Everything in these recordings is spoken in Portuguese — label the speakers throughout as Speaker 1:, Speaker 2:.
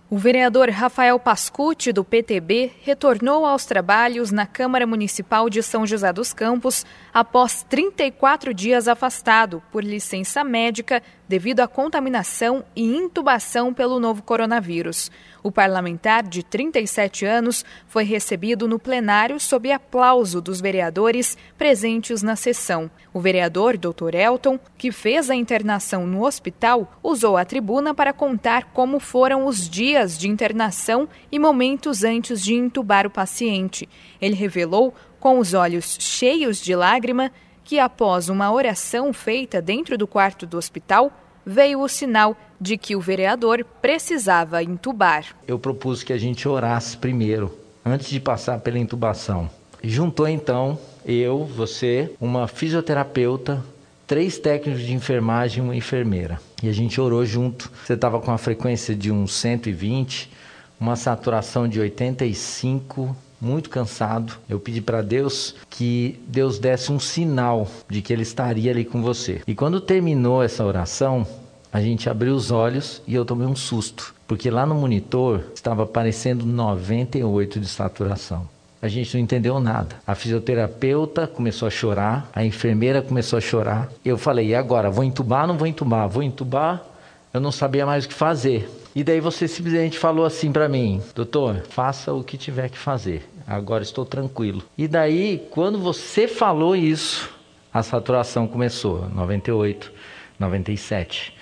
Speaker 1: O vereador Rafael Pascucci, do PTB, retornou aos trabalhos na Câmara Municipal de São José dos Campos após 34 dias afastado por licença médica devido à contaminação e intubação pelo novo coronavírus. O parlamentar, de 37 anos, foi recebido no plenário sob aplauso dos vereadores presentes na sessão. O vereador, Dr. Elton, que fez a internação no hospital, usou a tribuna para contar como foram os dias de internação e momentos antes de intubar o paciente. Ele revelou, com os olhos cheios de lágrima, que após uma oração feita dentro do quarto do hospital, veio o sinal de que o vereador precisava intubar.
Speaker 2: Eu propus que a gente orasse primeiro, antes de passar pela intubação. Juntou então eu, você, uma fisioterapeuta, 3 técnicos de enfermagem e uma enfermeira. E a gente orou junto. Você estava com a frequência de uns 120, uma saturação de 85, muito cansado. Eu pedi para Deus que Deus desse um sinal de que Ele estaria ali com você. E quando terminou essa oração, a gente abriu os olhos e eu tomei um susto, porque lá no monitor estava aparecendo 98 de saturação. A gente não entendeu nada. A fisioterapeuta começou a chorar, a enfermeira começou a chorar. Eu falei, e agora? Vou entubar ou não vou entubar? Vou entubar? Eu não sabia mais o que fazer. E daí você simplesmente falou assim para mim, doutor, faça o que tiver que fazer. Agora estou tranquilo. E daí, quando você falou isso, a saturação começou, 98, 97,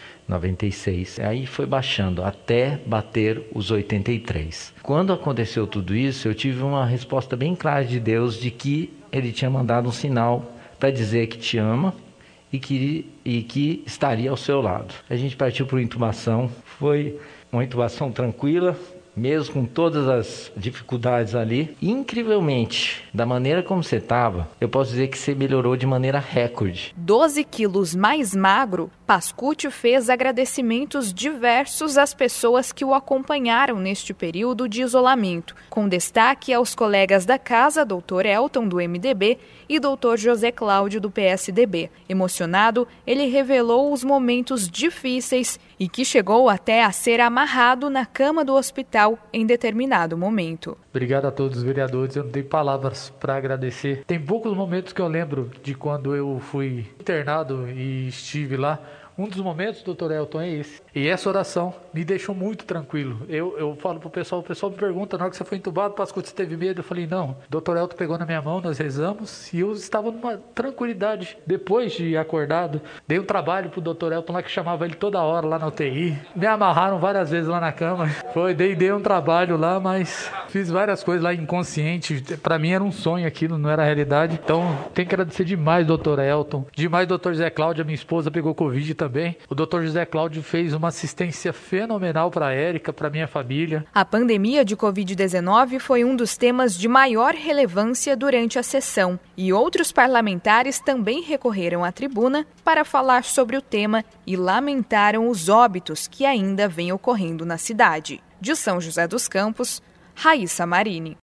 Speaker 2: 96. Aí foi baixando até bater os 83. Quando aconteceu tudo isso, eu tive uma resposta bem clara de Deus de que Ele tinha mandado um sinal para dizer que te ama e que estaria ao seu lado. A gente partiu para a intubação. Foi uma intubação tranquila, mesmo com todas as dificuldades ali. Incrivelmente, da maneira como você estava, eu posso dizer que você melhorou de maneira recorde.
Speaker 1: 12 quilos mais magro, Pascucci fez agradecimentos diversos às pessoas que o acompanharam neste período de isolamento, com destaque aos colegas da casa, Dr. Elton, do MDB, e Dr. José Cláudio, do PSDB. Emocionado, ele revelou os momentos difíceis e que chegou até a ser amarrado na cama do hospital em determinado momento.
Speaker 3: Obrigado a todos os vereadores, eu não tenho palavras para agradecer. Tem poucos momentos que eu lembro de quando eu fui internado e estive lá. Um dos momentos, doutor Elton, é esse. E essa oração me deixou muito tranquilo. Eu falo pro pessoal, o pessoal me pergunta, na hora que você foi entubado, Pascucci, você teve medo? Eu falei, não. O doutor Elton pegou na minha mão, nós rezamos e eu estava numa tranquilidade. Depois de acordado, dei um trabalho pro doutor Elton lá, que chamava ele toda hora lá na UTI. Me amarraram várias vezes lá na cama. Dei um trabalho lá, mas fiz várias coisas lá inconsciente. Para mim era um sonho aquilo, não era realidade. Então, tenho que agradecer demais, doutor Elton. Demais, doutor José Cláudio, a minha esposa pegou Covid também. O Dr. José Cláudio fez uma assistência fenomenal para a Érica, para a minha família.
Speaker 1: A pandemia de Covid-19 foi um dos temas de maior relevância durante a sessão e outros parlamentares também recorreram à tribuna para falar sobre o tema e lamentaram os óbitos que ainda vêm ocorrendo na cidade. De São José dos Campos, Raíssa Marini.